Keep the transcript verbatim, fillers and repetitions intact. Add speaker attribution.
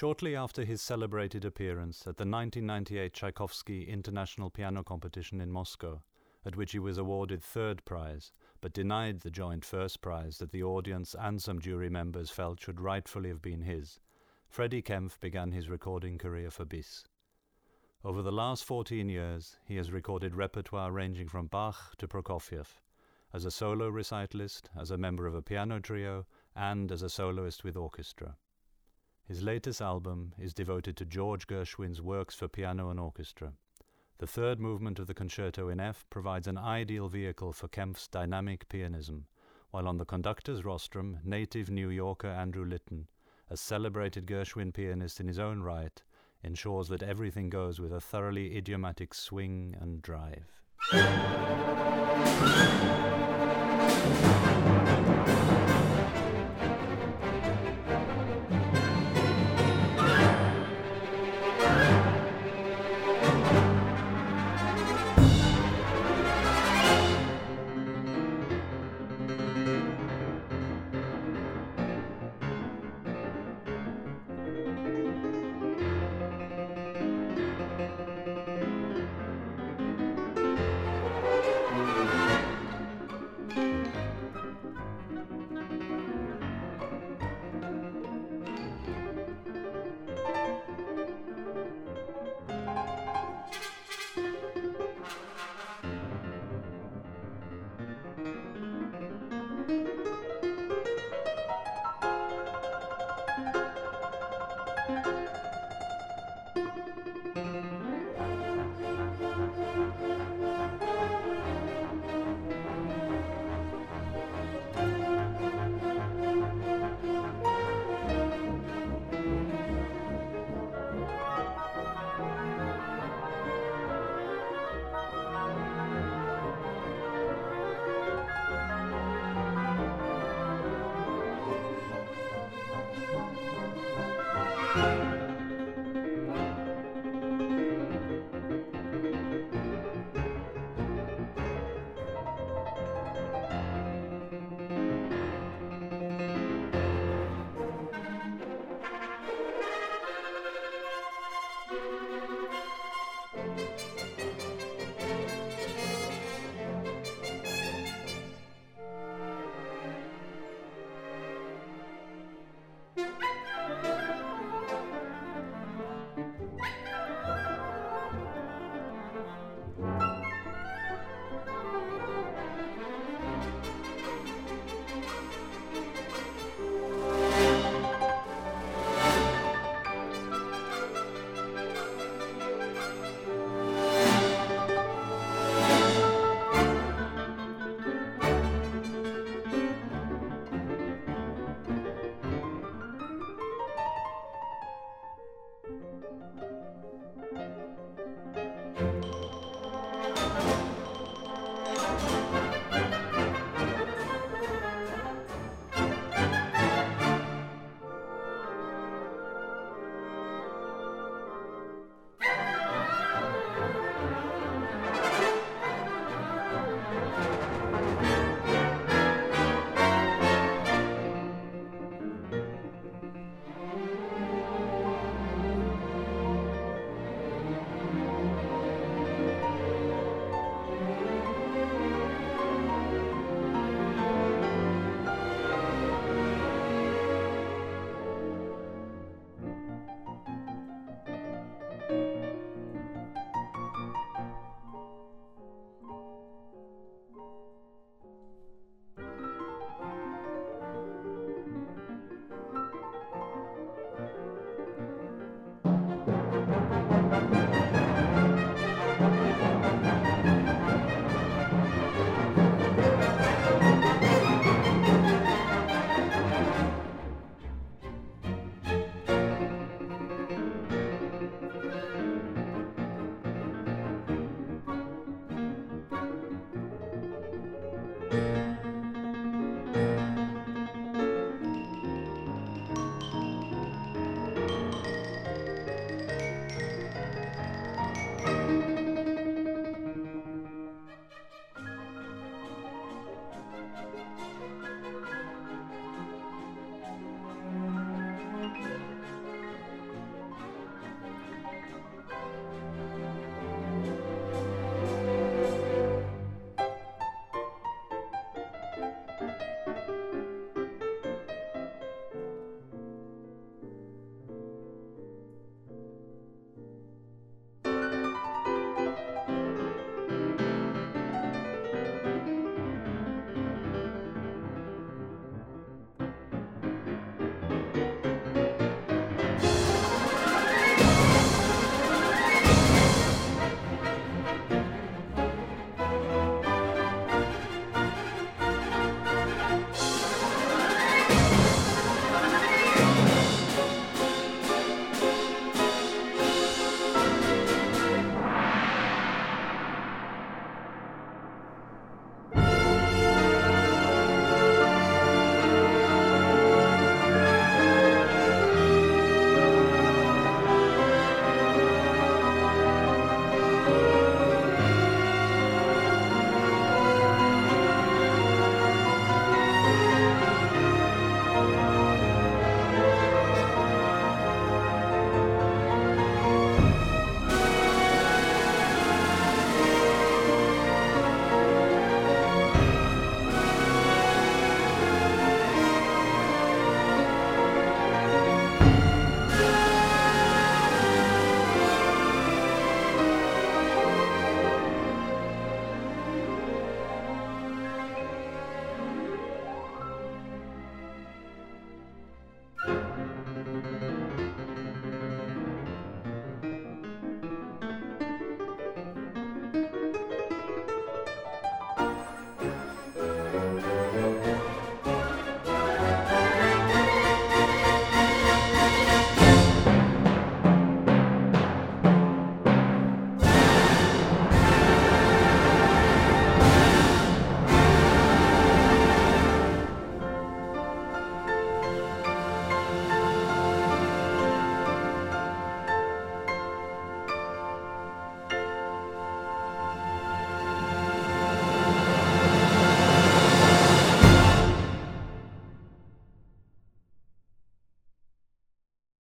Speaker 1: Shortly after his celebrated appearance at the nineteen ninety-eight Tchaikovsky International Piano Competition in Moscow, at which he was awarded third prize, but denied the joint first prize that the audience and some jury members felt should rightfully have been his, Freddie Kempf began his recording career for Bis. Over the last fourteen years, he has recorded repertoire ranging from Bach to Prokofiev, as a solo recitalist, as a member of a piano trio, and as a soloist with orchestra. His latest album is devoted to George Gershwin's works for piano and orchestra. The third movement of the Concerto in F provides an ideal vehicle for Kempf's dynamic pianism, while on the conductor's rostrum, native New Yorker Andrew Litton, a celebrated Gershwin pianist in his own right, ensures that everything goes with a thoroughly idiomatic swing and drive. Thank you.